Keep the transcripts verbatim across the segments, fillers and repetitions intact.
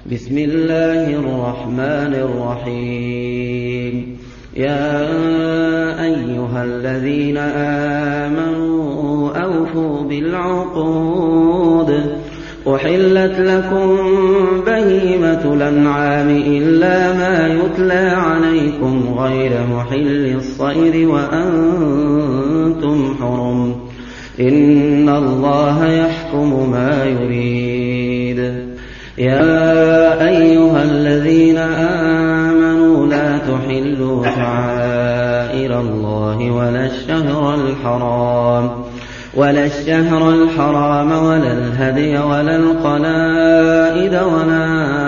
بسم الله الرحمن الرحيم يا أيها الذين آمنوا أوفوا بالعقود أحلت لكم بهيمة الأنعام إلا ما يتلى عليكم غير محل الصيد وأنتم حرم إن الله يحكم ما يريد يا أيها الذين آمنوا لا تحلوا شعائر الله ولا الشهر الحرام ولا الشهر الحرام ولا الهدي ولا القلائد ولا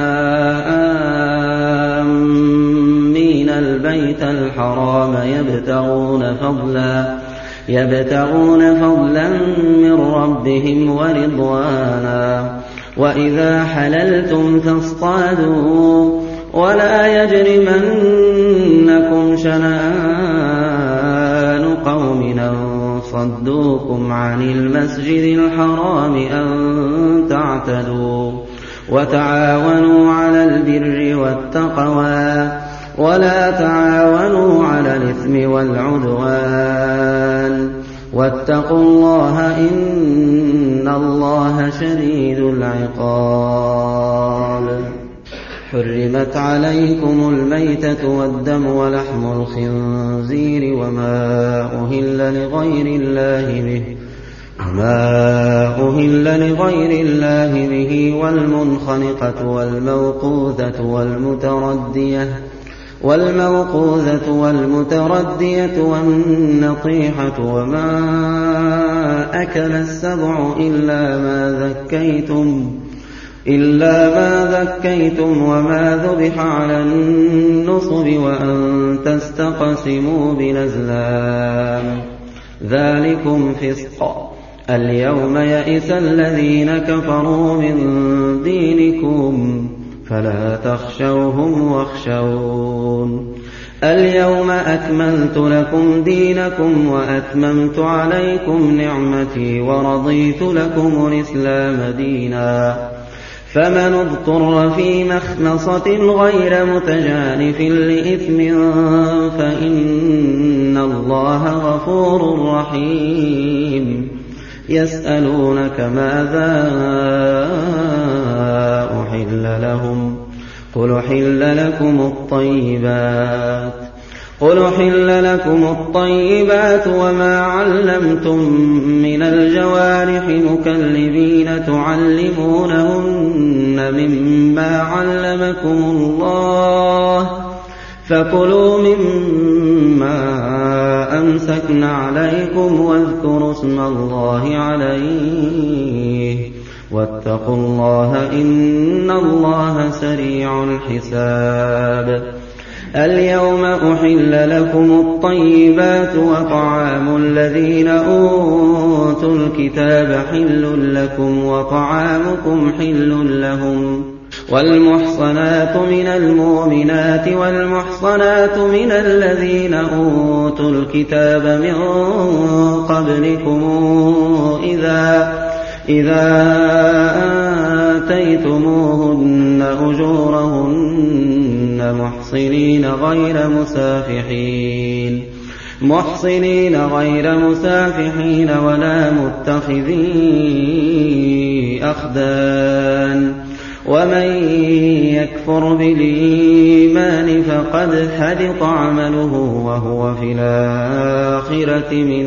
آمين البيت الحرام يبتغون فضلا يبتغون فضلا من ربهم ورضوانا وإذا حللتم فاصطادوا ولا يجرمنكم شنآن قوم أن صدوكم عن المسجد الحرام أن تعتدوا وتعاونوا على البر والتقوى ولا تعاونوا على الإثم والعدوان واتقوا الله إن الله شديد العقاب حرمت عليكم الميتة والدم ولحم الخنزير وما أهل لغير الله به وما أهل لغير الله به والمنخنقة والموقوذة والمتردية والموقوذة والمتردية والنطيحة وما أكل السبع إلا ما ذكيتم إلا ما ذكيتم وما ذبح على النصب وأن تستقسموا بالأزلام ذلكم فسق اليوم يئس الذين كفروا من دينكم فلا تخشوهم واخشون اليوم أكملت لكم دينكم وأتممت عليكم نعمتي ورضيت لكم الإسلام دينا فمن اضطر في مخمصة غير متجانف لإثم فإن الله غفور رحيم يسألونك ماذا أحل لهم قل أحل لكم الطيبات قل أحل لكم الطيبات وما علمتم من الجوارح مكلبين تعلمونهن مما علمكم الله فكلوا مما أمسكن عليكم واذكروا اسم الله عليه واتقوا الله إن الله سريع الحساب اليوم أحل لكم الطيبات وطعام الذين أوتوا الكتاب حل لكم وطعامكم حل لهم والمحصنات من المؤمنات والمحصنات من الذين أوتوا الكتاب من قبلكم إذا إذا آتيتموهن أجورهن محصنين غير مسافحين محصنين غير مسافحين ولا متخذي أخدان ومن يكفر بالإيمان فقد حبط عمله وهو في الآخرة من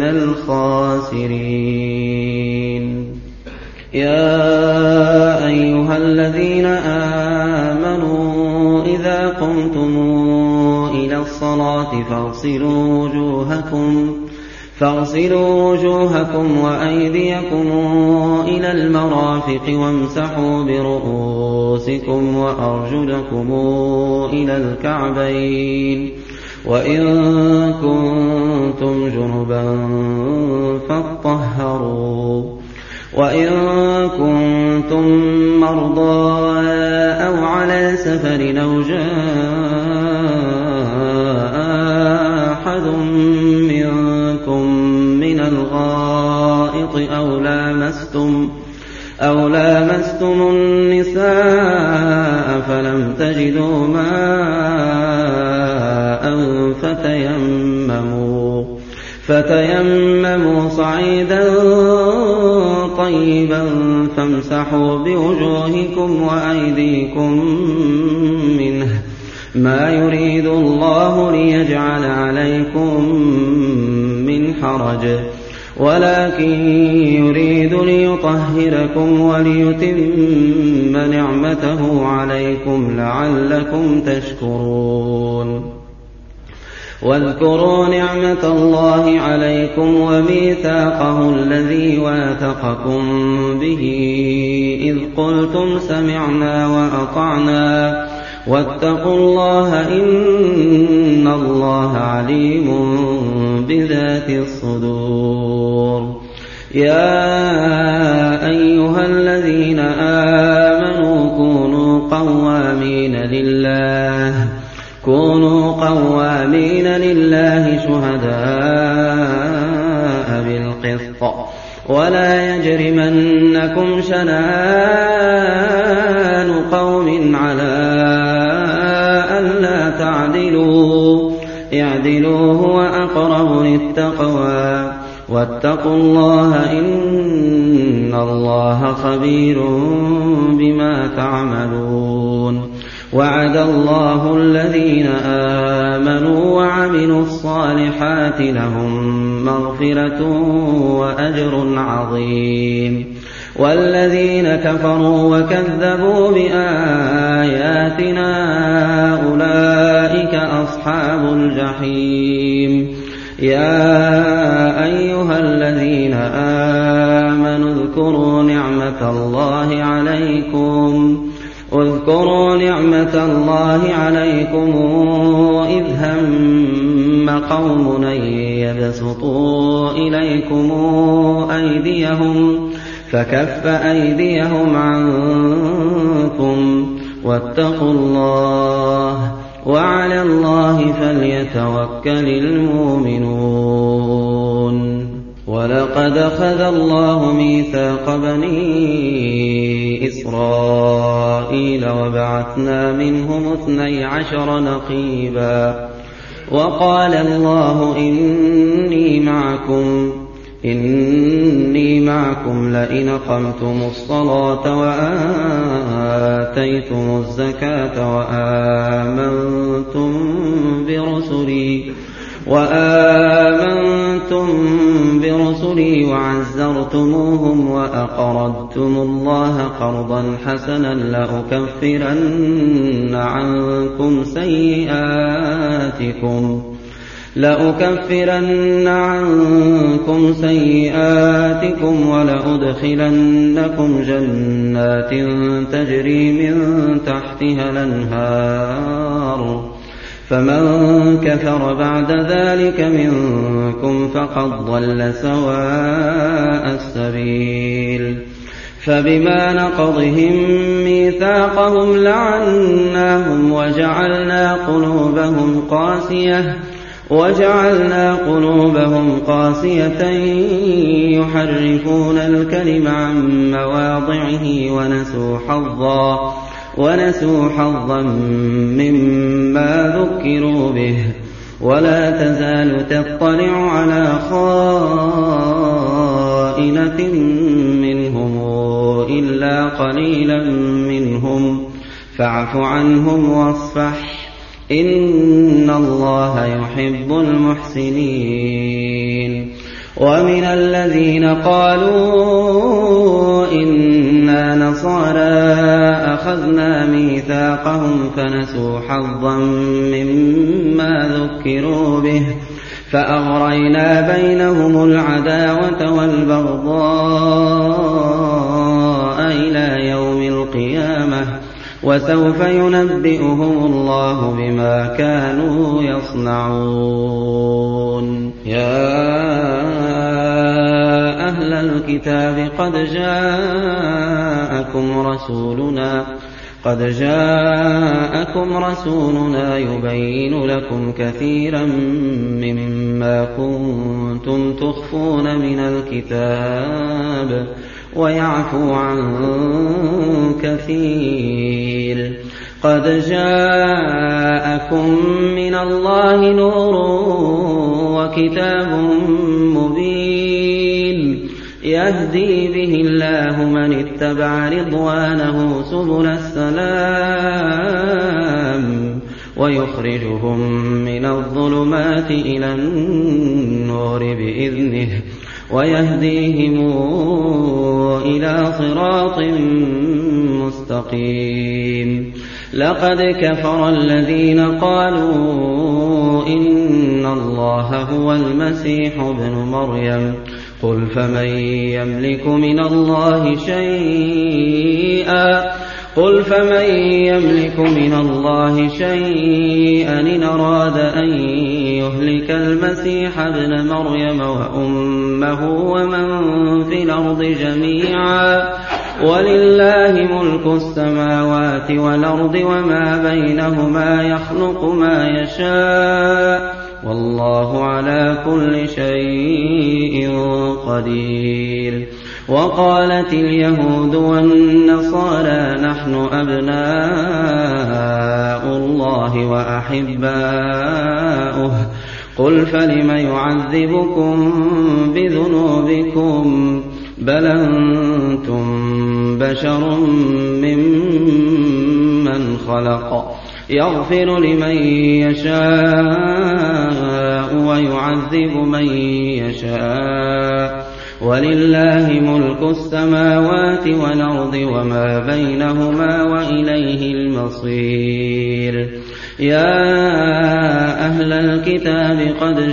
الخاسرين يا أيها الذين آمنوا إذا قمتم إلى الصلاة فاغسلوا وجوهكم فاغسلوا وجوهكم وأيديكم إلى المرافق وامسحوا برؤوسكم وأرجلكم إلى الكعبين وإن كنتم جنبا فاطهروا وإن كنتم مرضى أو على سفر أو جاء أحد منكم من الغائط أو لامستم أو لامستم النساء تجدوا ماء فتيمموا, فتيمموا صعيدا طيبا فامسحوا بوجوهكم وأيديكم منه, ما يريد الله ليجعل عليكم من حرج ولكن يريد ليطهركم وليتم نعمته عليكم لعلكم تشكرون. واذكروا نعمة الله عليكم وميثاقه الذي واثقكم به إذ قلتم سمعنا وأطعنا واتقوا الله إن الله عليم بذات الصدور. يا أيها الذين آمنوا كونوا قوامين لله كونوا قوامين لله شهداء بالقسط ولا يجرمنكم شنآن قوم على ألا تعدلوا اعدلوا هو أقرب للتقوى واتقوا الله إن الله خبير بما تعملون. وعد الله الذين آمنوا وعملوا الصالحات لهم مغفرة وأجر عظيم. والذين كفروا وكذبوا بآياتنا أولئك أصحاب الجحيم. يا أيها الذين آمنوا اذكروا نعمة الله عليكم اذكروا نعمة الله عليكم إذ هم قوم أن يبسطوا إليكم أيديهم فكف أيديهم عنكم واتقوا الله وعلى الله فليتوكل المؤمنون. ولقد أخذ الله ميثاق بني إسرائيل وبعثنا منهم اثني عشر نقيبا وقال الله إني معكم إني معكم لئن أقمتم الصلاة وآتيتم الزكاة وآمنتم برسلي وآمنتم برسلي وعزرتموهم وأقرضتم الله قرضا حسنا لأكفرن عنكم سيئاتكم لأكفرن عنكم سيئاتكم ولأدخلنكم جنات تجري من تحتها الأنهار فمن كفر بعد ذلك منكم فقد ضل سواء السبيل. فبما نقضهم ميثاقهم لعناهم وجعلنا قلوبهم قاسية وجعلنا قلوبهم قاسية يحرفون الكلم عن مواضعه ونسوا حظا ونسوا حظا مما ذكروا به ولا تزال تطلع على خائنة منهم إلا قليلا منهم فاعف عنهم واصفح إن الله يحب المحسنين. ومن الذين قالوا إنا نصارى أخذنا ميثاقهم فنسوا حظا مما ذكروا به فأغرينا بينهم العداوة والبغضاء إلى يوم القيامة وسوف ينبئهم الله بما كانوا يصنعون. يا أهل الكتاب قد جاءكم رسولنا قد جاءكم رسولنا يبين لكم كثيرا مما كنتم تخفون من الكتاب ويعفو عن كثير. قد جاءكم من الله نور وكتاب مبين يهدي به الله من اتبع رضوانه سبل السلام ويخرجهم من الظلمات إلى النور بإذنه ويهديهم إلى صراط مستقيم. لقد كفر الذين قالوا إن الله هو المسيح ابن مريم قل فمن يملك من الله شيئا قل فمن يملك من الله شيئا إن أراد أن يهلك المسيح ابن مريم وأمه ومن في الأرض جميعا ولله ملك السماوات والأرض وما بينهما يخلق ما يشاء والله على كل شيء قدير. وقالت اليهود والنصارى نحن أبناء الله وأحباؤه قل فلم يعذبكم بذنوبكم بل أنتم بشر ممن خلق يغفر لمن يشاء ويعذب من يشاء ولله ملك السماوات والأرض وما بينهما وإليه المصير. يا أهل الكتاب قد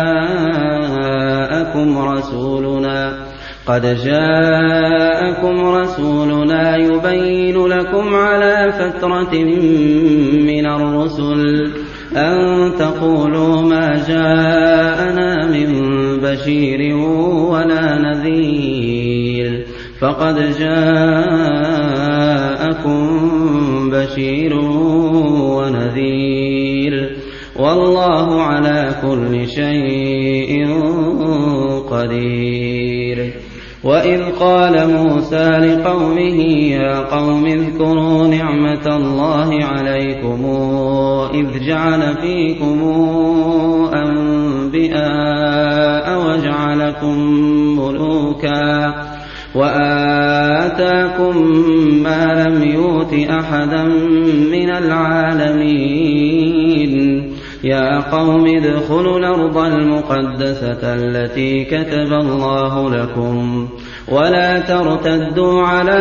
جاءكم رسولنا قد جاءكم رسولنا يبين لكم على فترة من الرسل أن تقولوا ما جاءنا من بشير ولا نذير فقد جاءكم بشير ونذير والله على كل شيء قدير. وإذ قال موسى لقومه يا قوم اذكروا نعمة الله عليكم إذ جعل فيكم أنبياء وجعلكم ملوكا وآتاكم ما لم يؤت أحدا من العالمين. يا قوم ادخلوا الأرض المقدسة التي كتب الله لكم ولا ترتدوا على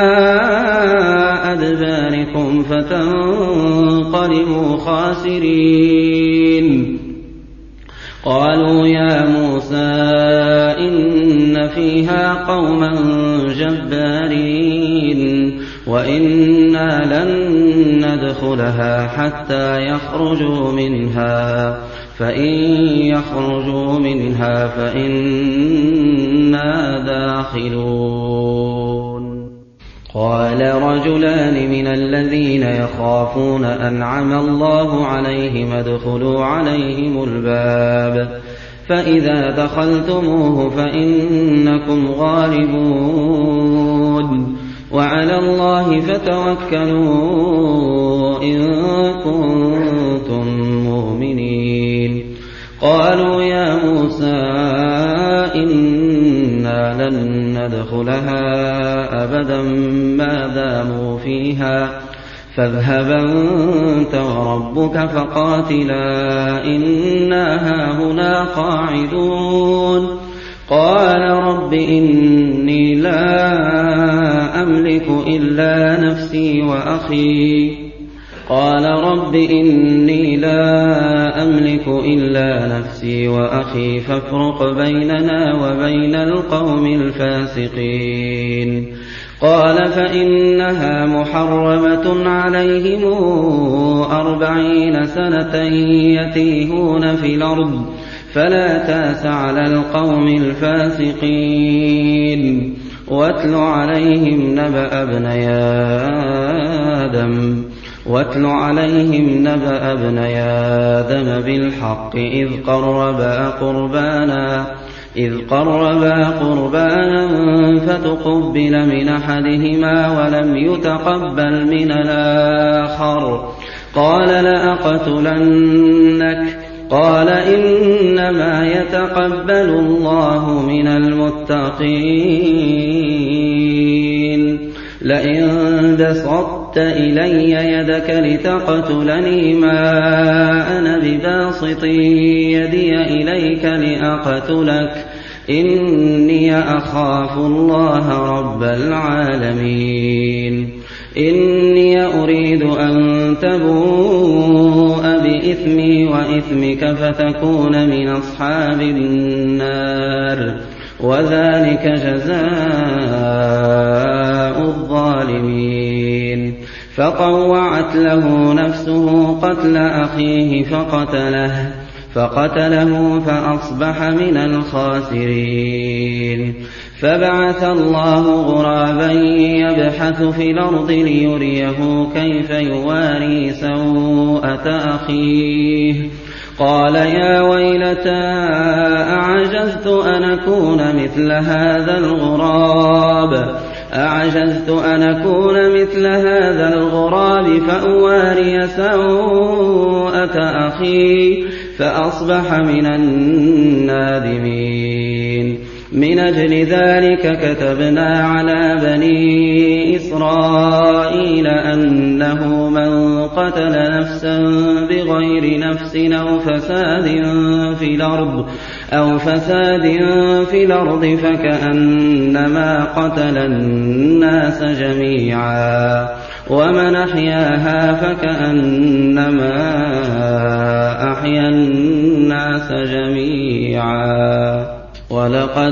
أدباركم فتنقلبوا خاسرين. قالوا يا موسى إن فيها قوما جبارين وإنا لن ندخلها حتى يخرجوا منها فإن يخرجوا منها فإنا داخلون. قال رجلان من الذين يخافون أنعم الله عليهم ادخلوا عليهم الباب فإذا دخلتموه فإنكم غالبون وعلى الله فتوكلوا إن كنتم مؤمنين. قالوا يا موسى إنا لن ندخلها أبدا ما داموا فيها فاذهب أنت وربك فقاتلا إنا هاهنا قاعدون. قال رب إني لا أملك إلا نفسي وأخي قال رب إني لا أملك إلا نفسي وأخي فافرق بيننا وبين القوم الفاسقين. قال فإنها محرمة عليهم أربعين سنة يتيهون في الأرض فلا تأس على القوم الفاسقين. واتل عليهم نبأ ابني آدم واتل عليهم نبأ ابني آدم بالحق إذ قربا قربانا إذ قربا قربانا فتقبل من أحدهما ولم يتقبل من الآخر قال لأقتلنك قال إنما يتقبل الله من المتقين لئن بسطت إلي يدك لتقتلني ما أنا بباسط يدي إليك لأقتلك إني أخاف الله رب العالمين إني أريد أن تبوء بإثمي وإثمك فتكون من أصحاب النار وذلك جزاء الظالمين فطوعت له نفسه قتل أخيه فقتله فقتله فأصبح من الخاسرين فبعث الله غرابا يبحث في الأرض ليريه كيف يواري سوءة أخيه قال يا ويلتى أعجزت أن أكون مثل هذا الغراب أعجزت أن أكون مثل هذا الغراب فأواري سوءة أخي فأصبح من النادمين من أجل ذلك كتبنا على بني إسرائيل أنه من قتل نفسا بغير نفس أو فساد في الأرض أو فساد في الأرض فكأنما قتل الناس جميعا ومن أحياها فكأنما أحيا الناس جميعا ولقد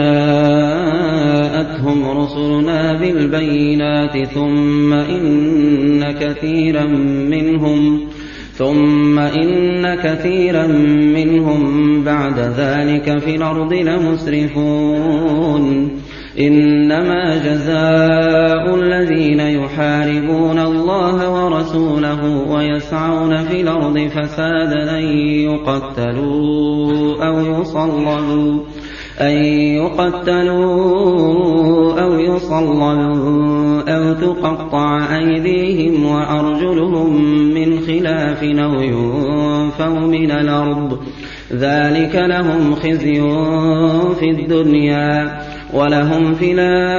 جاءتهم رسلنا بالبينات ثم إن كثيرا منهم ثم إن كثيرا منهم بعد ذلك في الأرض لمسرفون إنما جزاء الذين يحاربون الله ورسوله ويسعون في الأرض فسادا أن يقتلوا أو يصلبوا أن يقتلوا أو يصلبوا أو تقطع أيديهم وأرجلهم من خلاف أو ينفوا من الأرض ذلك لهم خزي في الدنيا ولهم في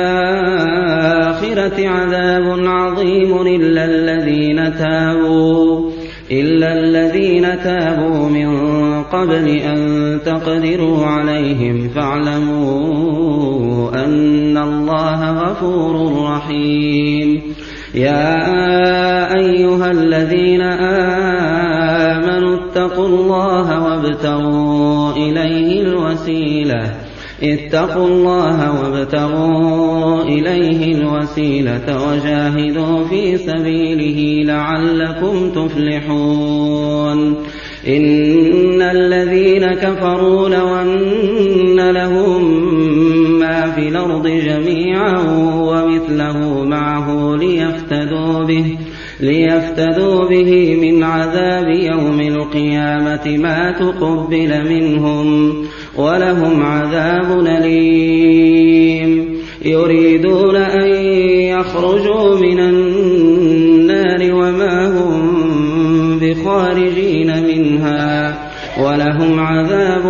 الآخرة عذاب عظيم إلا الذين تابوا إلا الذين تابوا من قبل أن تقدروا عليهم فاعلموا أن الله غفور رحيم يا أيها الذين آمنوا اتقوا الله وابتغوا إليه الوسيلة اتقوا الله وابتغوا إليه الوسيلة وجاهدوا في سبيله لعلكم تفلحون إن الذين كفروا لو أن لهم ما في الأرض جميعا ومثله معه ليفتدوا به ليفتدوا به من عذاب يوم القيامة ما تقبل منهم ولهم عذاب أليم يريدون أن يخرجوا من النار وما هم بخارجين منها ولهم عذاب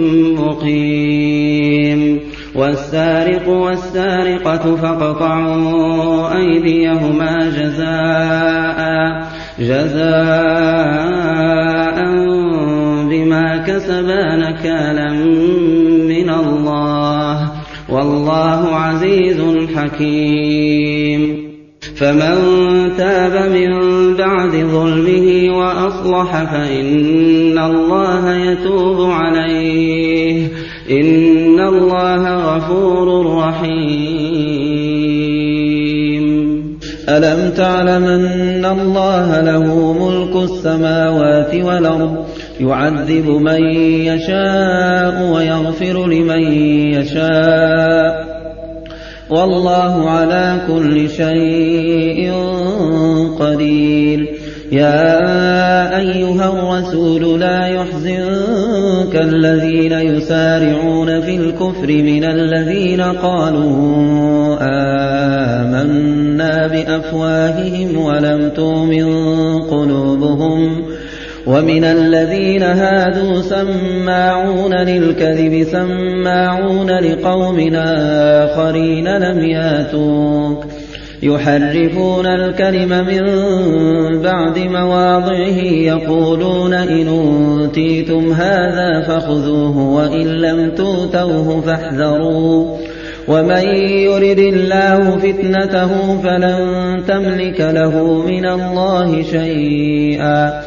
مقيم والسارق والسارقة فاقطعوا أيديهما جزاء جزاء بما كسبا نكالا من الله والله عزيز حكيم فمن تاب من بعد ظلمه وأصلح فإن الله يتوب عليه إن الله غفور رحيم ألم تعلم أن الله له ملك السماوات والأرض يعذب من يشاء ويغفر لمن يشاء والله على كل شيء قدير. يا أيها الرسول لا يحزنك الذين يسارعون في الكفر من الذين قالوا آمنا بأفواههم ولم تؤمن قلوبهم، ومن الذين هادوا سماعون للكذب سماعون لقوم آخرين لم ياتوك يحرفون الكلم من بعد مواضعه يقولون إن أوتيتم هذا فخذوه وإن لم تؤتوه فاحذروا ومن يرد الله فتنته فلن تملك له من الله شيئا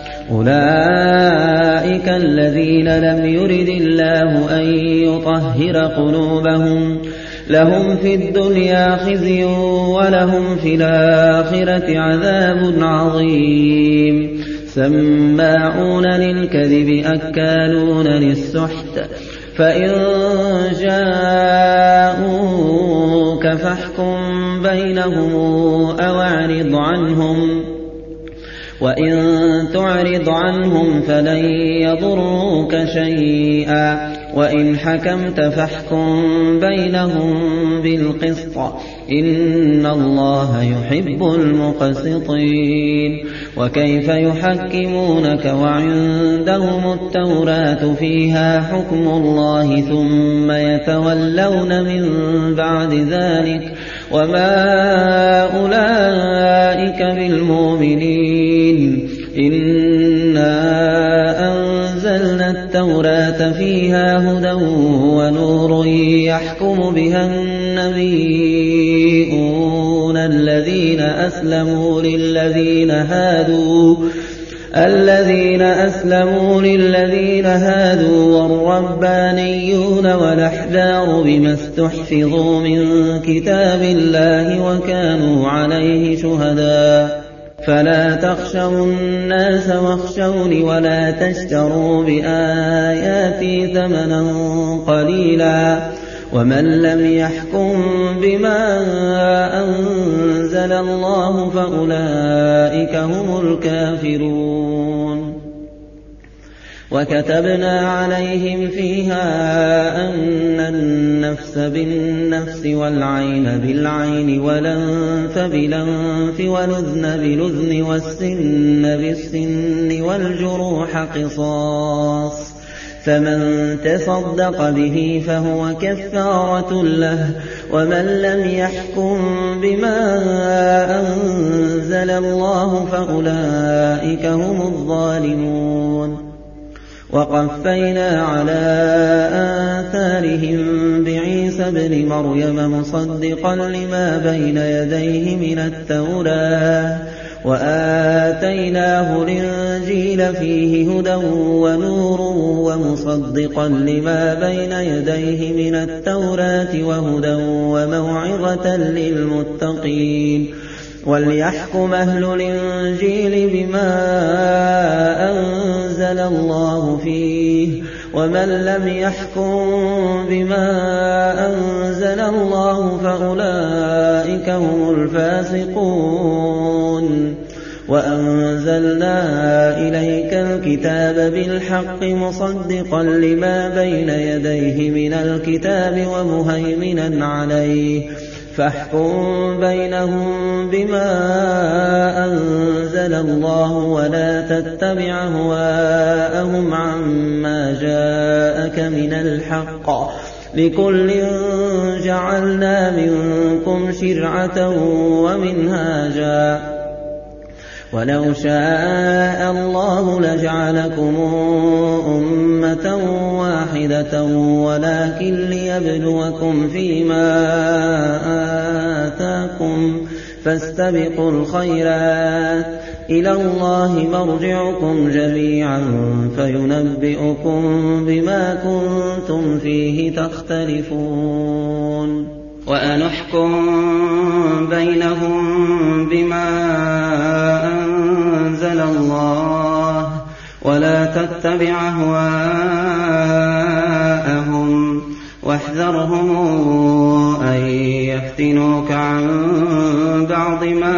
أولئك الذين لم يرد الله أن يطهر قلوبهم لهم في الدنيا خزي ولهم في الآخرة عذاب عظيم. سماعون للكذب أكالون للسحت فإن جاءوك فاحكم بينهم أو أعرض عنهم وإن تعرض عنهم فلن يضروك شيئا وإن حكمت فاحكم بينهم بالقسط إن الله يحب المقسطين. وكيف يحكمونك وعندهم التوراة فيها حكم الله ثم يتولون من بعد ذلك وما أولئك بالمؤمنين. إنا أنزلنا التوراة فيها هدى ونور يحكم بها النبيون الذين أسلموا للذين هادوا الذين أسلموا للذين هادوا والربانيون والأحبار بما استحفظوا من كتاب الله وكانوا عليه شهداء فلا تخشوا الناس واخشوني ولا تشتروا بآياتي ثمنا قليلا ومن لم يحكم بما أنزل الله فأولئك هم الكافرون. وكتبنا عليهم فيها أن النفس بالنفس والعين بالعين والأنف بالأنف والأذن بالأذن والسن بالسن والجروح قصاص فمن تصدق به فهو كفارة له ومن لم يحكم بما أنزل الله فأولئك هم الظالمون. وقفينا على آثارهم بعيسى ابن مريم مصدقا لما بين يديه من التوراة وآتيناه الإنجيل فيه هدى ونور ومصدقا لما بين يديه من التوراة وهدى وموعظة للمتقين. وليحكم أهل الإنجيل بما أنزل الله فيه ومن لم يحكم بما أنزل الله فأولئك هم الفاسقون. وأنزلنا إليك الكتاب بالحق مصدقا لما بين يديه من الكتاب ومهيمنا عليه فاحكم بينهم بما أنزل الله ولا تتبع أهواءهم عما جاءك من الحق لكل جعلنا منكم شرعة ومنهاجا ولو شاء الله لجعلكم أمة واحدة ولكن ليبلوكم فيما آتاكم فاستبقوا الخيرات إلى الله مرجعكم جميعا فينبئكم بما كنتم فيه تختلفون. وأنحكم بينهم بما أنزل الله ولا تتبع أهواءهم واحذرهم أن ليفتنوك عن بعض ما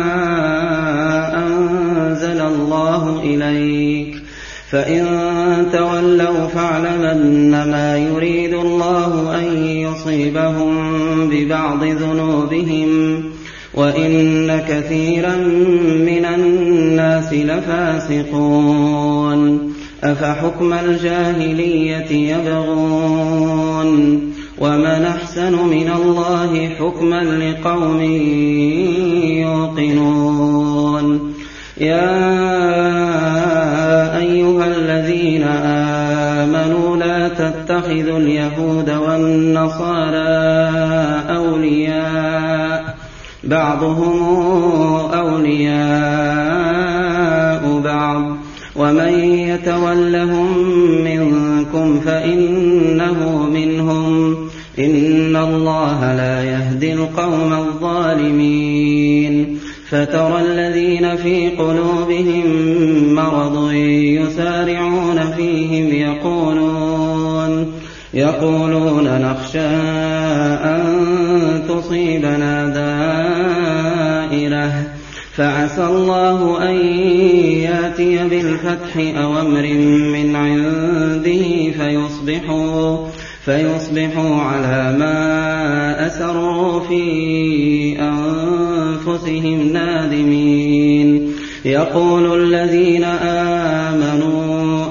أنزل الله إليك فإن تولوا فاعلم أنما يريد الله أن يصيبهم ببعض ذنوبهم وإن كثيرا من الناس لفاسقون أفحكم الجاهلية يبغون ومن أحسن من الله حكما لقوم يوقنون يا أيها الذين آمنوا لا تتخذوا اليهود والنصارى أولياء بعضهم أولياء بعض ومن يتولهم منكم فإنه منهم إن الله لا يهدي القوم الظالمين فترى الذين في قلوبهم مرض يسارعون فيهم يقولون يقولون نخشى أن تصيبنا دائرة فعسى الله أن ياتي بالفتح أو أمر من عنده فيصبحوا فيصبحوا على ما أسروا في أنفسهم نادمين يقول الذين آمنوا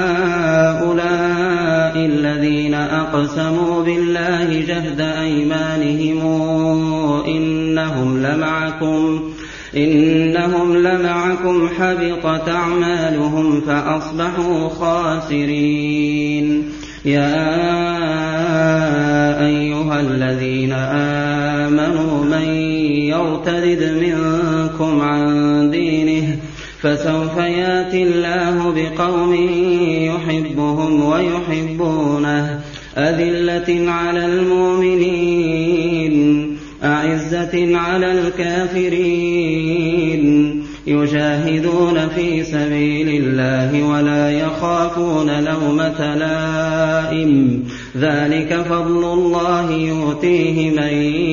أهؤلاء الذين أقسموا بالله جهد أيمانهم إنهم لمعكم إنهم لمعكم حبطت أعمالهم فأصبحوا خاسرين يا أيها الذين آمنوا من يرتد منكم عن دينه فسوف يأتي الله بقوم يحبهم ويحبونه أذلة على المؤمنين أعزة على الكافرين يجاهدون في سبيل الله ولا يخافون لومة لائم ذلك فضل الله يؤتيه من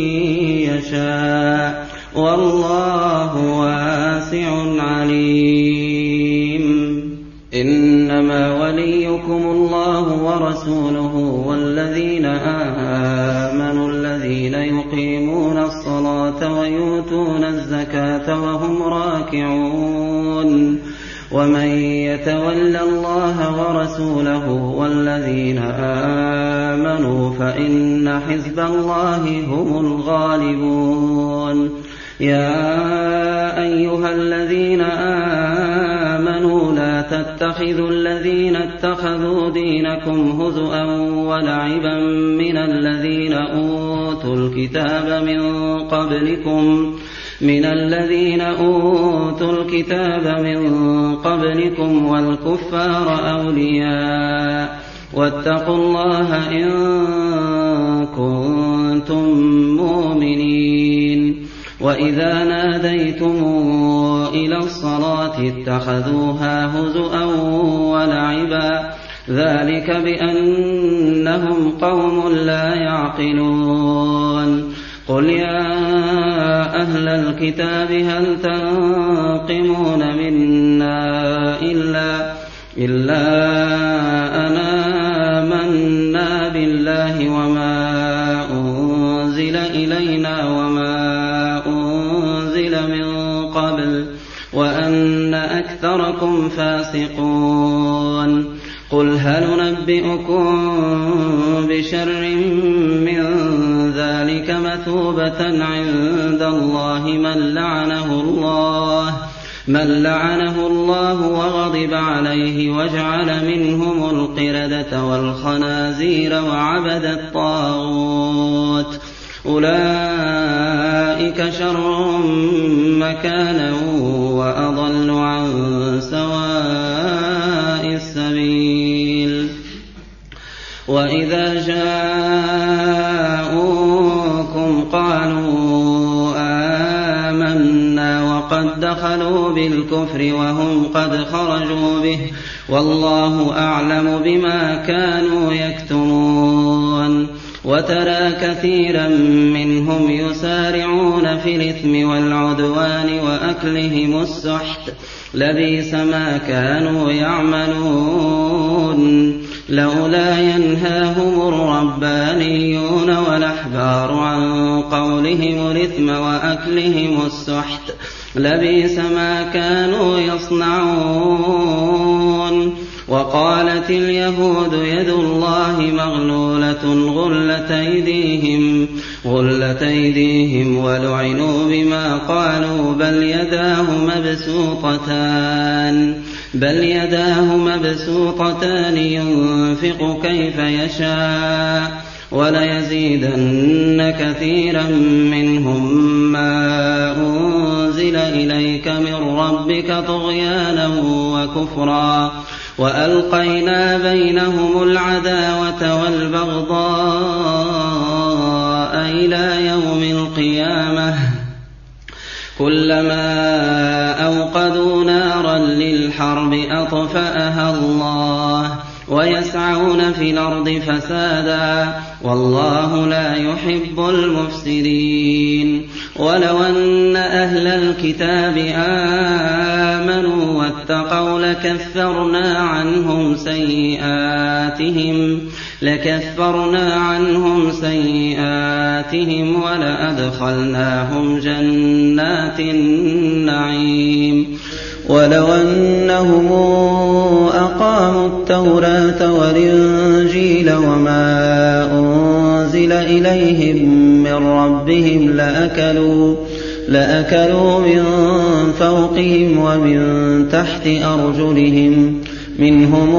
يشاء والله واسع عليم إنما وليكم الله ورسوله والذين آمنوا الذين يقيمون الصلاة ويؤتون الزكاة وهم راكعون ومن يتول الله ورسوله والذين آمنوا فإن حزب الله هم الغالبون يا أيها الذين آمنوا لا تتخذوا الذين اتخذوا دينكم هزؤا ولعبا من الذين أوتوا الكتاب من قبلكم من الذين أوتوا الكتاب من قبلكم والكفار أولياء واتقوا الله إن كنتم مؤمنين وإذا ناديتم إلى الصلاة اتخذوها هزؤا ولعبا ذلك بأنهم قوم لا يعقلون قل يا أهل الكتاب هل تنقمون منا إلا, إلا أنا آمنا بالله وما أنزل إلينا وما أنزل من قبل وأن أكثركم فاسقون قل هل ننبئكم بشر من ذلك مثوبة عند الله من لعنه الله من لعنه الله وغضب عليه وجعل منهم القردة والخنازير وعبد الطاغوت أولئك شر مكانا وأضل عن سواء السبيل وإذا جاءوكم قالوا آمنا وقد دخلوا بالكفر وهم قد خرجوا به والله أعلم بما كانوا يكتمون وترى كثيرا منهم يسارعون في الإثم والعدوان وأكلهم السحت لبئس ما كانوا يعملون لولا ينهاهم الربانيون والأحبار عن قولهم الإثم وأكلهم السحت لبئس ما كانوا يصنعون. وقالت اليهود يد الله مغلولة غلت أيديهم, غلت أيديهم ولعنوا بما قالوا بل يداه مبسوطتان بل يداه مبسوطتان ينفق كيف يشاء وليزيدن كثيرا منهم ما أنزل إليك من ربك طغيانا وكفرا وألقينا بينهم العداوة والبغضاء إلى يوم القيامة كلما أوقدوا نارا للحرب أطفأها الله ويسعون في الأرض فسادا والله لا يحب المفسدين. ولو أن أهل الكتاب آمنوا واتقوا لكفرنا عنهم سيئاتهم لكفرنا عنهم سيئاتهم ولأدخلناهم جنات النعيم. ولو أنهم أقاموا التوراة والإنجيل وما أنزل إليهم من ربهم لأكلوا, لأكلوا من فوقهم ومن تحت أرجلهم منهم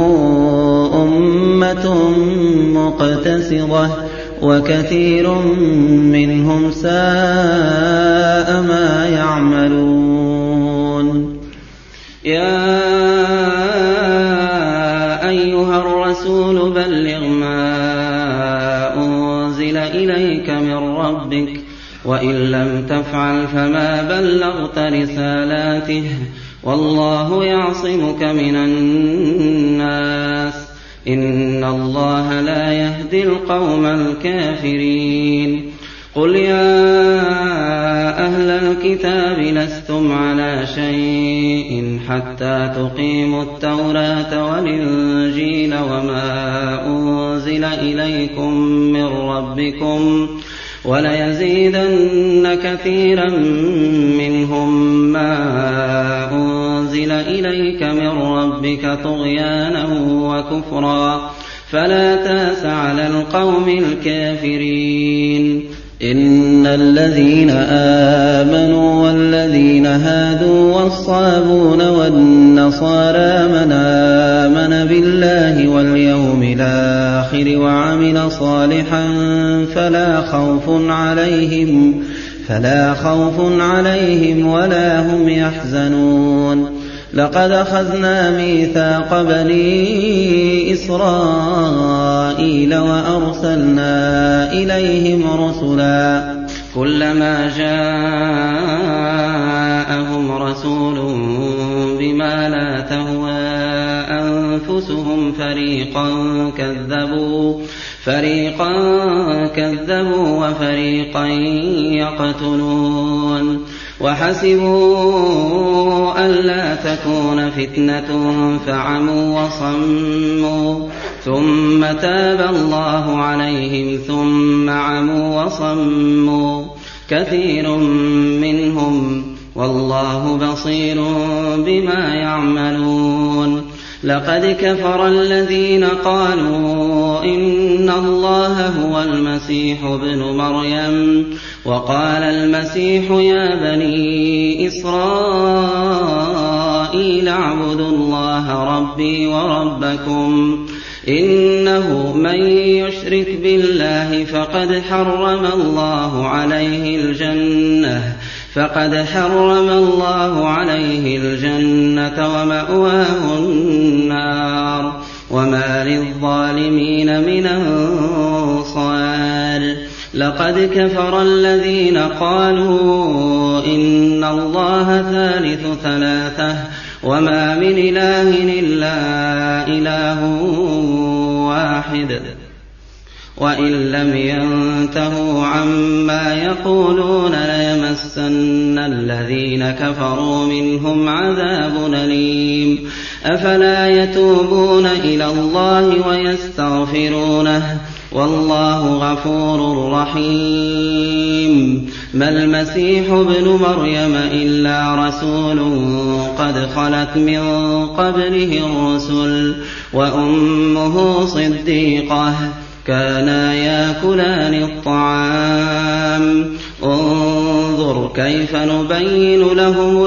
أمة مقتصدة وكثير منهم ساء ما يعملون. يا أيها الرسول بلغ ما أنزل إليك من ربك وإن لم تفعل فما بلغت رسالاته والله يعصمك من الناس إن الله لا يهدي القوم الكافرين. قل يا أهل الكتاب لستم على شيء حتى تقيموا التوراة والإنجيل وما أنزل إليكم من ربكم وليزيدن كثيرا منهم ما أنزل إليك من ربك طغيانا وكفرا فلا تأس على القوم الكافرين. إن الذين آمنوا والذين هادوا والصابون والنصارى من آمن بالله واليوم الآخر وعمل صالحا فلا خوف عليهم فلا خوف عليهم ولا هم يحزنون. لقد أخذنا ميثاق بني إسرائيل وأرسلنا إليهم رسلا كلما جاءهم رسول بما لا تهوى أنفسهم فريقا كذبوا فريقا كذبوا وفريقا يقتلون وحسبوا ألا تكون فتنة فعموا وصموا ثم تاب الله عليهم ثم عموا وصموا كثير منهم والله بصير بما يعملون. لقد كفر الذين قالوا إن الله هو المسيح ابن مريم وقال المسيح يا بني إسرائيل اعبدوا الله ربي وربكم إنه من يشرك بالله فقد حرم الله عليه الجنة فقد حرم الله عليه الجنة ومأواه النار وما للظالمين من أنصار. لقد كفر الذين قالوا إن الله ثالث ثلاثة وما من إله إلا إله واحد وإن لم ينتهوا عما يقولون ليمسن الذين كفروا منهم عذاب أليم أفلا يتوبون إلى الله ويستغفرونه والله غفور رحيم ما المسيح ابن مريم إلا رسول قد خلت من قبله الرسل وأمه صديقة كانا ياكلان الطعام انظر كيف نبين لهم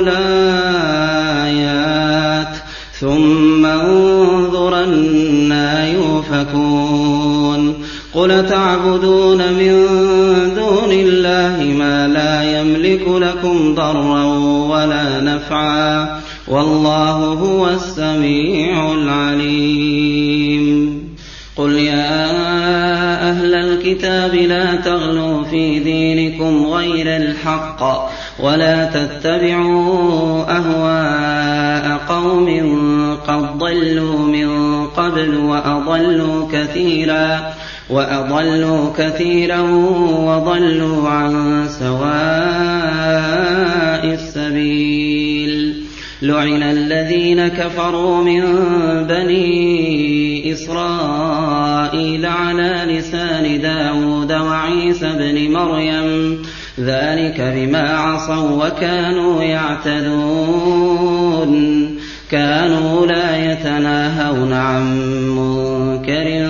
الآيات ثم انظر أنى يؤفكون قل تعبدون من دون الله ما لا يملك لكم ضرا ولا نفعا والله هو السميع العليم قل يا أهل الكتاب لا تغلوا في دينكم غير الحق ولا تتبعوا أهواء قوم قد ضلوا من قبل وأضلوا كثيرا وأضلوا كثيرا وضلوا عن سواء السبيل لعن الذين كفروا من بني إسرائيل على لسان داود وعيسى بن مريم ذلك بما عصوا وكانوا يعتدون كانوا لا يتناهون عن منكر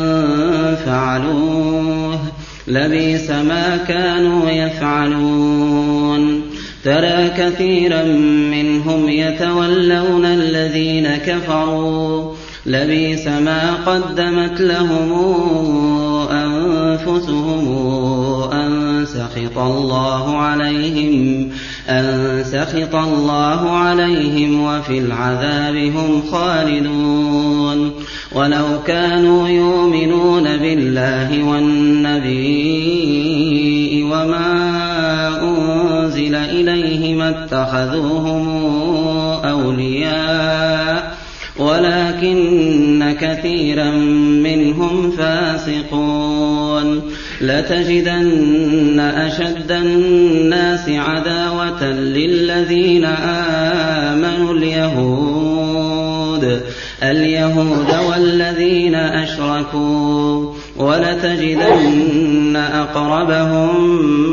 فعلوه لبئس ما كانوا يفعلون ترى كثيرا منهم يتولون الذين كفروا لبئس ما قدمت لهم أنفسهم أن سخط الله عليهم أن سخط الله عليهم وفي العذاب هم خالدون ولو كانوا يؤمنون بالله والنبي وما أنزل إليه ما اتخذوهم أولياء ولكن كثيرا منهم فاسقون لتجدن أشد الناس عداوة للذين آمنوا اليهود اليهود والذين أشركوا ولتجدن أقربهم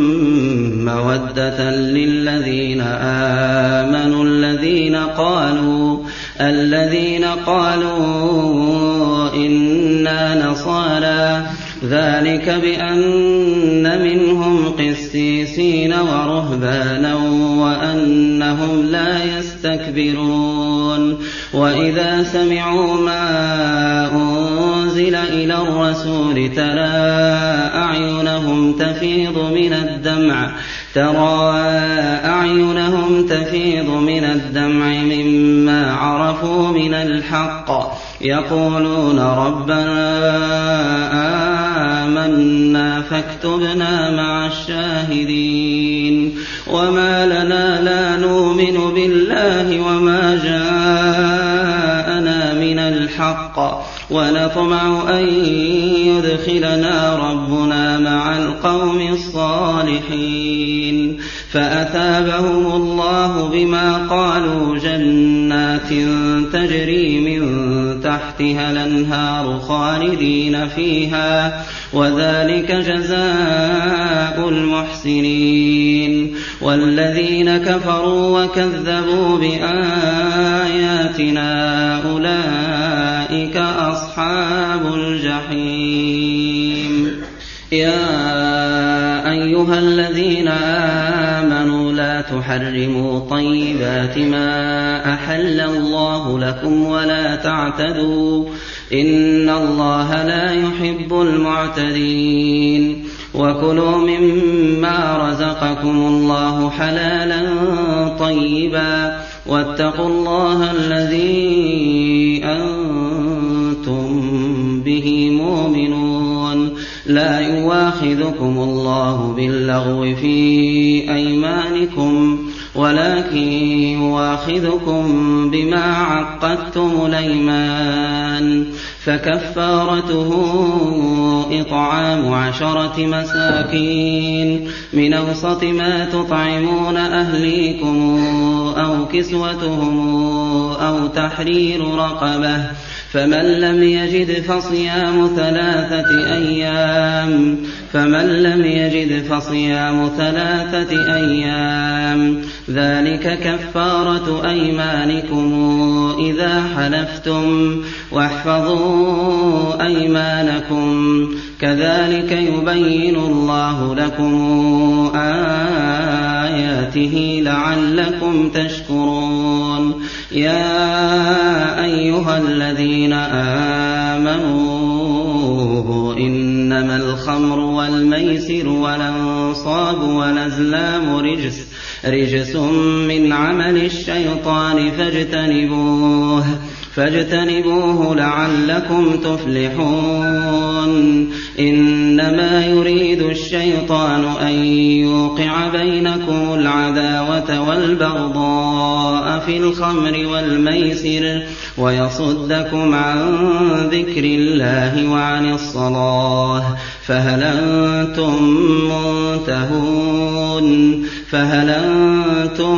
مودة للذين آمنوا الذين قالوا الذين قالوا إنا نصارى ذلك بأن منهم قسيسين ورهبانا وأنهم لا يستكبرون وإذا سمعوا ما أنزل إلى الرسول ترى أعينهم تفيض من الدمع ترى أعينهم تفيض من الدمع مما عرفوا من الحق يقولون ربنا آمنا فاكتبنا مع الشاهدين وما لنا لا نؤمن بالله وما جاءنا من الحق ونطمع أن يدخلنا ربنا مع القوم الصالحين فأثابهم الله بما قالوا جنات تجري من تحتها الأنهار خالدين فيها وذلك جزاء المحسنين والذين كفروا وكذبوا بآياتنا أولئك أصحاب الجحيم يا أيها الذين آمنوا لا تحرموا طيبات ما أحل الله لكم ولا تعتدوا إن الله لا يحب المعتدين وكلوا مما رزقكم الله حلالا طيبا واتقوا الله الذي أنتم به مؤمنون لا يواخذكم الله باللغو في أيمانكم ولكن يؤاخذكم بما عقدتم الأيمان، فكفارته إطعام عشرة مساكين من أوسط ما تطعمون أهليكم أو كسوتهم أو تحرير رقبة، فمن لم يجد فصيام ثلاثة أيام فمن لم يجد فصيام ثلاثة أيام ذلك كفارة أيمانكم إذا حلفتم، واحفظوا أيمانكم، كذلك يبين الله لكم آياته لعلكم تشكرون. يا أيها الذين آمنوا إنما الخمر والميسر والأنصاب والأزلام رجس رجس من عمل الشيطان فاجتنبوه فاجتنبوه لعلكم تفلحون. إنما يريد الشيطان أن يوقع بينكم العداوة والبغضاء في الخمر والميسر ويصدكم عن ذكر الله وعن الصلاة، فهل أنتم منتهون فهل أنتم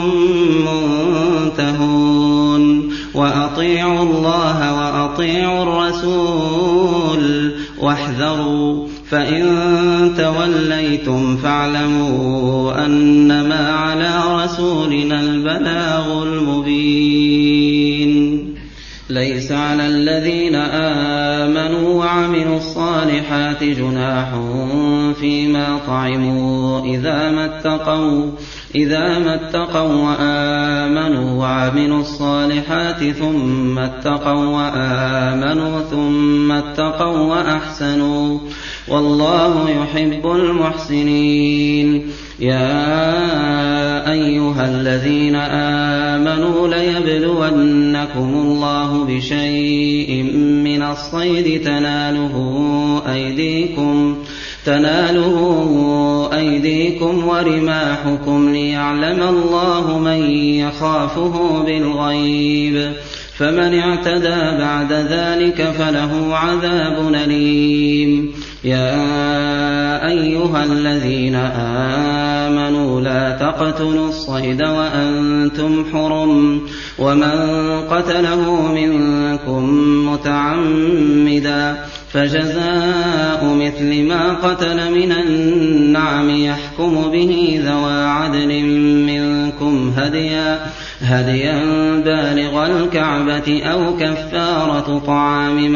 منتهون وأطيعوا الله وأطيعوا الرسول واحذروا، فإن توليتم فاعلموا أنما على رسولنا البلاغ المبين. ليس على الذين آمنوا وعملوا الصالحات جناح فيما طعموا إذا ما اتقوا إذا ما اتقوا وآمنوا وعملوا الصالحات ثم اتقوا وآمنوا ثم اتقوا وأحسنوا، والله يحب المحسنين. يا أيها الذين آمنوا ليبلونكم الله بشيء من الصيد تناله أيديكم تناله أيديكم ورماحكم ليعلم الله من يخافه بالغيب، فمن اعتدى بعد ذلك فله عذاب أليم. يا أيها الذين آمنوا لا تقتلوا الصيد وأنتم حرم، ومن قتله منكم متعمدا فجزاء مثل ما قتل من النعم يحكم به ذوى عدل منكم هديا هديا بالغ الكعبة أو كفارة طعام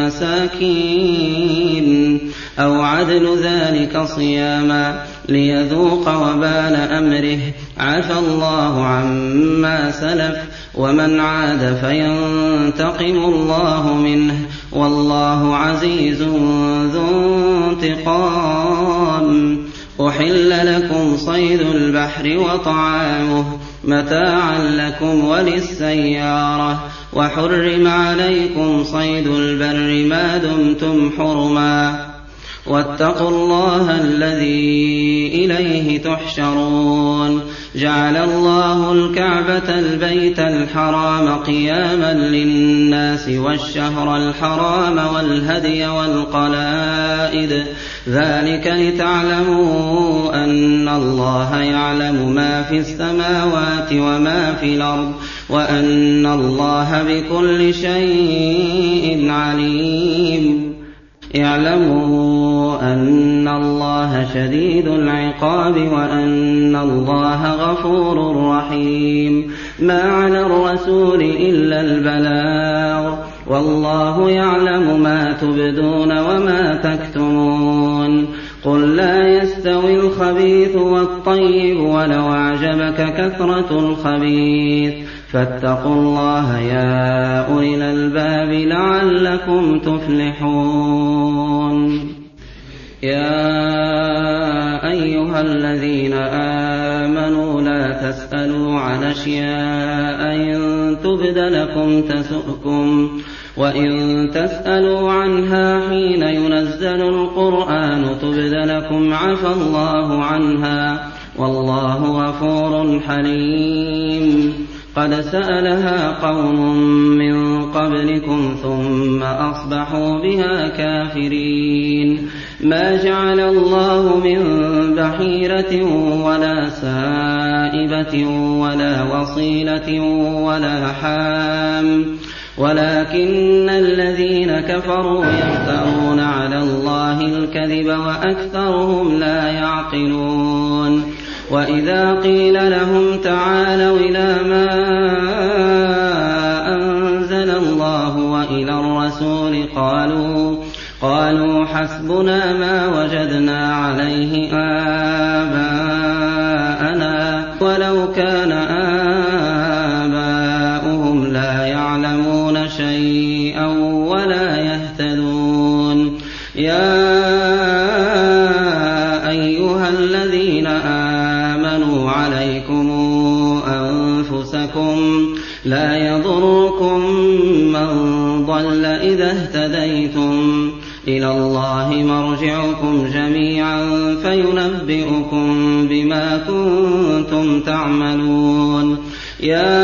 مساكين أو عدل ذلك صياما ليذوق وبال أمره، عفى الله عما سلف، ومن عاد فينتقم الله منه، والله عزيز ذو انتقام. أحل لكم صيد البحر وطعامه متاعا لكم وللسيارة، وحرم عليكم صيد البر ما دمتم حرما، واتقوا الله الذي إليه تحشرون. جعل الله الكعبة البيت الحرام قياما للناس والشهر الحرام والهدي والقلائد، ذلك لتعلموا أن الله يعلم ما في السماوات وما في الأرض، وأن الله بكل شيء عليم. اعلموا أن الله شديد العقاب وأن الله غفور رحيم. ما على الرسول إلا البلاغ، والله يعلم ما تبدون وما تكتمون. قل لا يستوي الخبيث والطيب ولو أعجبك كثرة الخبيث، فاتقوا الله يا أولي الألباب لعلكم تفلحون. يا أيها الذين آمنوا لا تسألوا عن أشياء إن تبد لكم تسؤكم، وإن تسألوا عنها حين ينزل القرآن تبد لكم عفى الله عنها، والله غفور حليم قد سألها قوم من قبلكم ثم أصبحوا بها كافرين ما جعل الله من بحيرة ولا سائبة ولا وصيلة ولا حام ولكن الذين كفروا يفترون على الله الكذب وأكثرهم لا يعقلون وإذا قيل لهم تعالوا إلى ما أنزل الله وإلى الرسول قالوا قالوا حسبنا ما وجدنا عليه آباءنا ولو كان آباؤهم لا يعلمون شيئا ولا يهتدون يا أيها الذين آمنوا عليكم أنفسكم لا يضركم من ضل إذا اهتديتم إلى الله مرجعكم جميعا فينبئكم بما كنتم تعملون يا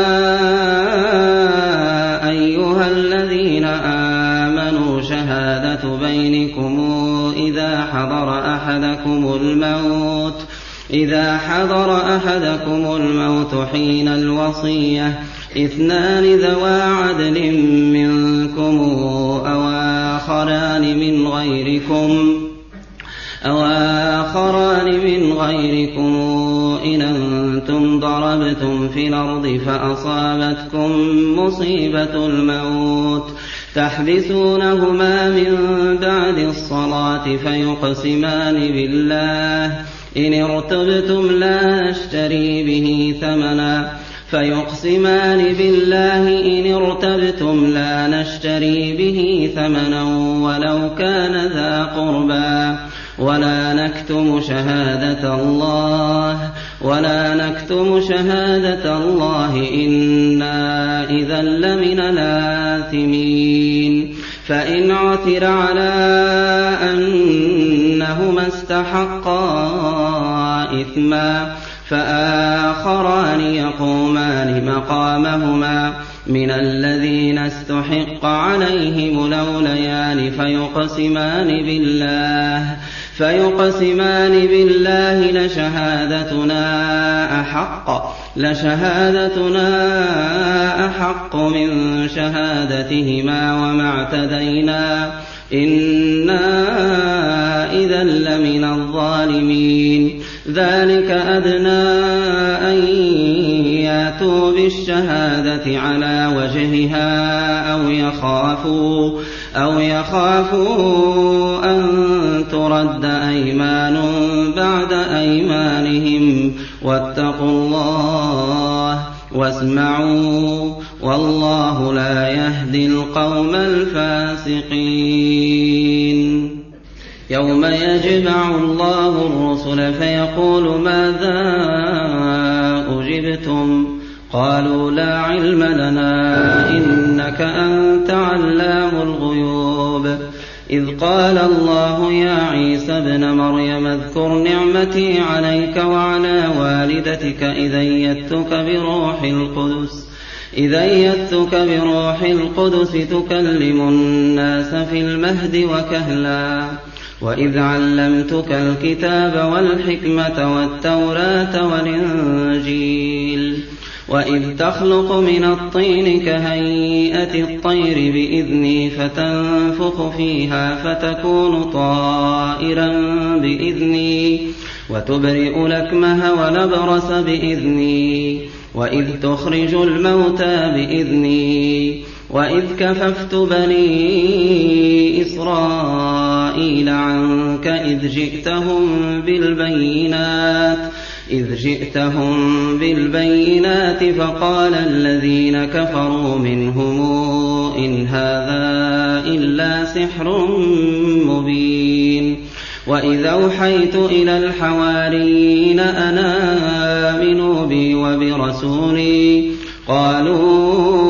أيها الذين آمنوا شهادة بينكم إذا حضر أحدكم الموت إذا حضر أحدكم الموت حين الوصية اثنان ذوا عدل منكم أو آخران من غيركم أو آخران من غيركم إن أنتم ضربتم في الأرض فأصابتكم مصيبة الموت تحبسونهما من بعد الصلاة فيقسمان بالله إن ارتبتم لا نشتري به ثمنا فيقسمان بالله إن ارتبتم لا نشتري به ثمنا ولو كان ذا قربى ولا نكتم شهادة الله ولا نكتم شهادة الله إنا إذا لمن الآثمين فإن عثر على أنهما استحقا إثما فآخران يقومان مقامهما من الذين استحق عليهم الأوليان فيقسمان بالله فيقسمان بالله لشهادتنا أحق لشهادتنا أحق من شهادتهما وما اعتدينا إنا إذا لمن الظالمين ذلك أدنى أن ياتوا بالشهادة على وجهها أو يخافوا أو يخافوا أن ترد أيمان بعد أيمانهم واتقوا الله واسمعوا والله لا يهدي القوم الفاسقين يوم يجمع الله الرسل فيقول ماذا أجبتم قالوا لا علم لنا إنك أنت علام الغيوب إذ قال الله يا عيسى ابن مريم اذكر نعمتي عليك وعلى والدتك إذ أيدتك بروح القدس إذ أيدتك بروح القدس تكلم الناس في المهد وكهلا وإذ علمتك الكتاب والحكمة والتوراة والإنجيل وإذ تخلق من الطين كهيئة الطير بإذني فتنفخ فيها فتكون طائرا بإذني وتبرئ الأكمه والأبرص بإذني وإذ تخرج الموتى بإذني وإذ كففت بني إسرائيل عنك إذ جئتهم بالبينات إذ جئتهم بالبينات فقال الذين كفروا منهم إن هذا إلا سحر مبين وإذ أوحيت إلى الحواريين أن آمنوا بي وبرسولي قالوا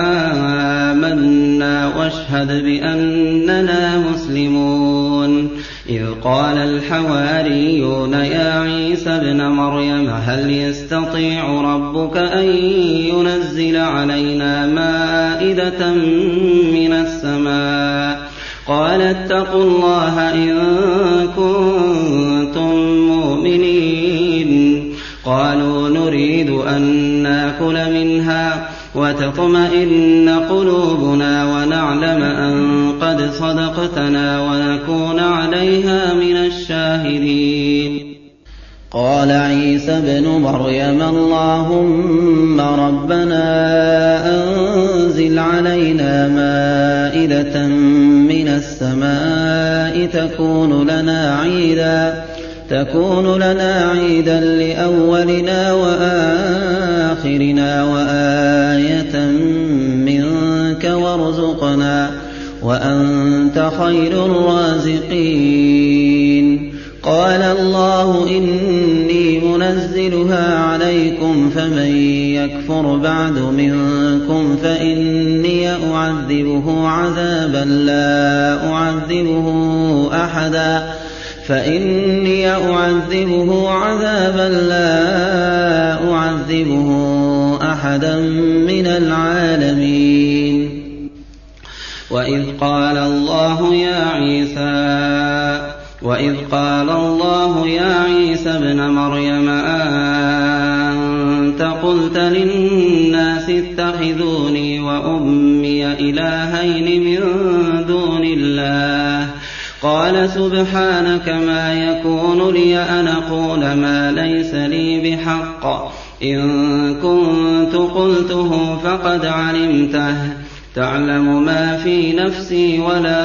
آمنا واشهد بأننا مسلمون إذ قال الحواريون يا عيسى ابن مريم هل يستطيع ربك أن ينزل علينا مائدة من السماء قال اتقوا الله إن كنتم مؤمنين قالوا نريد أن نأكل منها وتطمئن قلوبنا ونعلم أن قد صدقتنا ونكون عليها من الشاهدين. قال عيسى ابن مريم اللهم ربنا أنزل علينا مائدة من السماء تكون لنا عيدا تكون لنا عيدا لأولنا وآخرنا وآية منك وارزقنا وأنت خير الرازقين. قال الله إني منزلها عليكم فمن يكفر بعد منكم فإني أعذبه عذابا لا أعذبه أحدا فإني أعذبه عذابا لا أعذبه أحدا من العالمين. وإذ قال الله يا عيسى وإذ قال الله يا عيسى ابن مريم أنت قلت للناس اتخذوني وأمي إلهين من دون الله قال سبحانك ما يكون لي أن أقول ما ليس لي بحق إن كنت قلته فقد علمته تعلم ما في نفسي ولا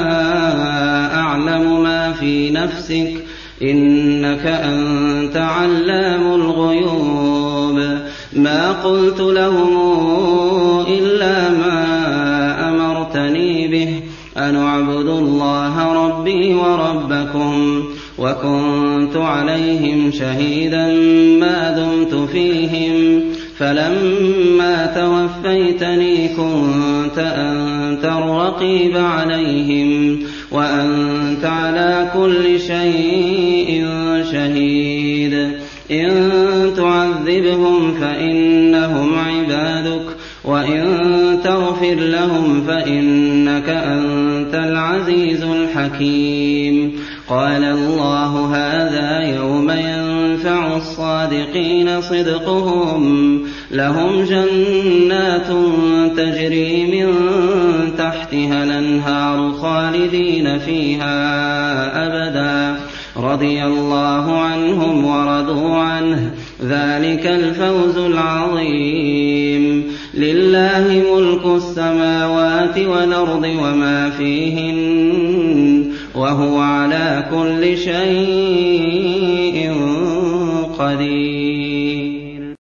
أعلم ما في نفسك إنك أنت علام الغيوب. ما قلت لهم إلا ما أمرتني به أن اعبدوا الله ربي وربكم وكنت عليهم شهيدا ما دمت فيهم فلما توفيتني كنت أنت الرقيب عليهم وأنت على كل شيء شهيد. إن تعذبهم فإنهم عبادك وإن تغفر لهم فإنك أنت العزيز الحكيم. قال الله هذا يوم ينفع الصادقين صدقهم لهم جنات تجري من تحتها الأنهار خالدين فيها أبدا رضي الله عنهم ورضوا عنه ذلك الفوز العظيم. لله ملك السماوات والأرض وما فيهن وهو على كل شيء قدير.